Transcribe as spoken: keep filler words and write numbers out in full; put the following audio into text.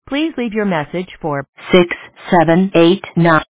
Please leave your message for six seven eight nine.